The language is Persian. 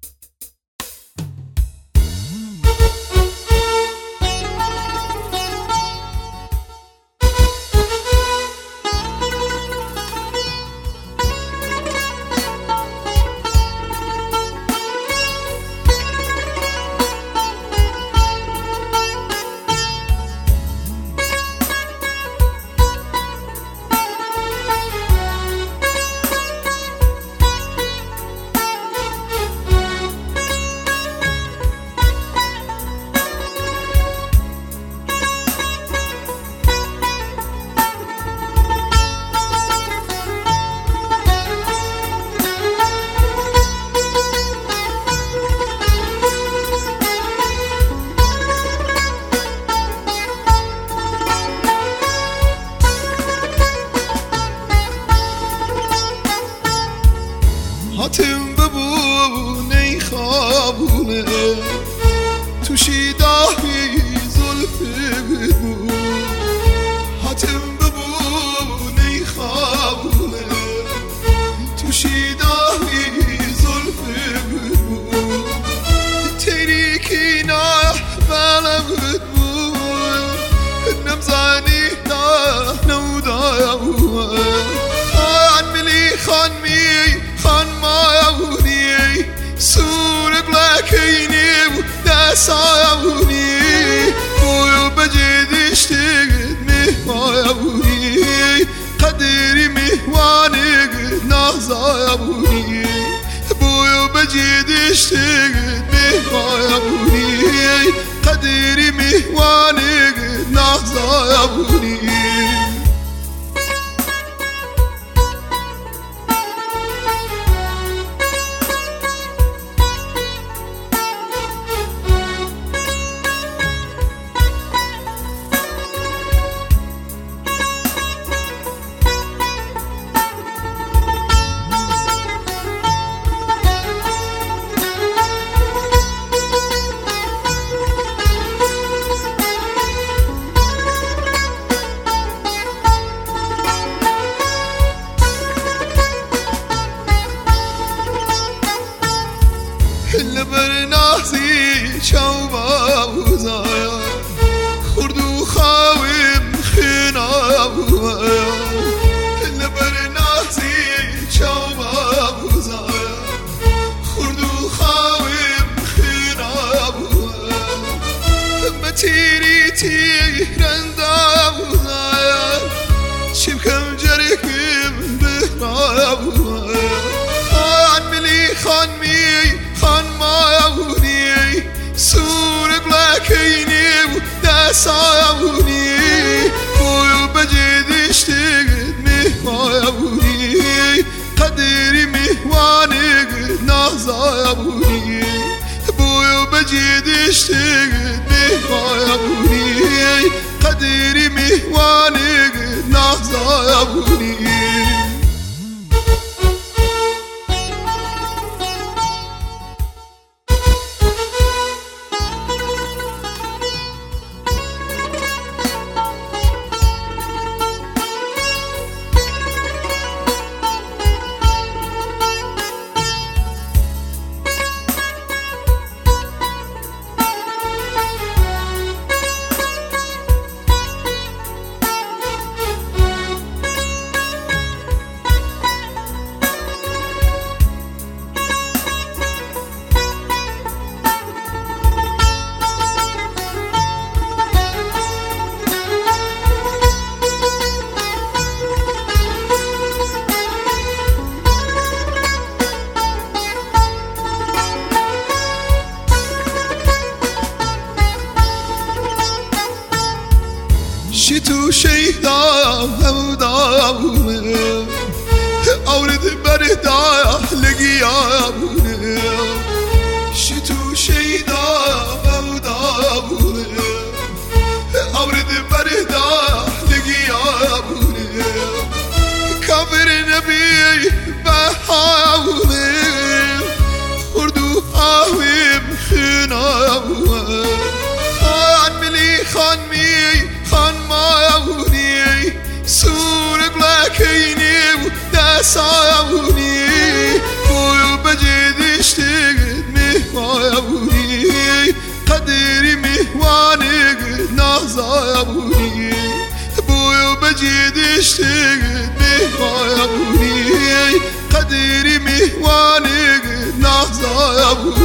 هاتم ببونه خوابونه توشی داهی زلفه بدون هاتم ببونه خوابونه توشی داهی زلفه بدون تریکی نه بلم بدون نمزانی نه نودا خان ملی خان می خان مايوني سورك لكيني وداساوني بويو بجد اشتقد مهواوني قدري مهواني نهزاوني بويو بجد اشتقد مهواوني قدري مهواني نهزاوني لبرنازي شوبا وزايا خردو خاوم خنا ويا لبرنازي شوبا وزايا خردو خاوم خنا ويا بتيري تيرندا وزايا شبكم جريكم بهنا ويا خان ملي خان مي خان مايوني سورك لكيني وداساوني بويو بجد اشتقد مهواوني قدري مهواني نهزاوني بويو بجد اشتقد مهواوني قدري مهواني نهزاوني شتو شيدا هوداونه اورد بردا لقياونه شتو شيدا هوداونه اورد بردا لقياونه كافر نبي بحاونه خردو هاوم خناونه خان ملي خان مي خان مايوني سورك لكيني وداساوني بويو بجد اشتقد قدری میوانگ نازای بونی بویو بجیدشتی میوای بونی قدری میوانگ نازای بونی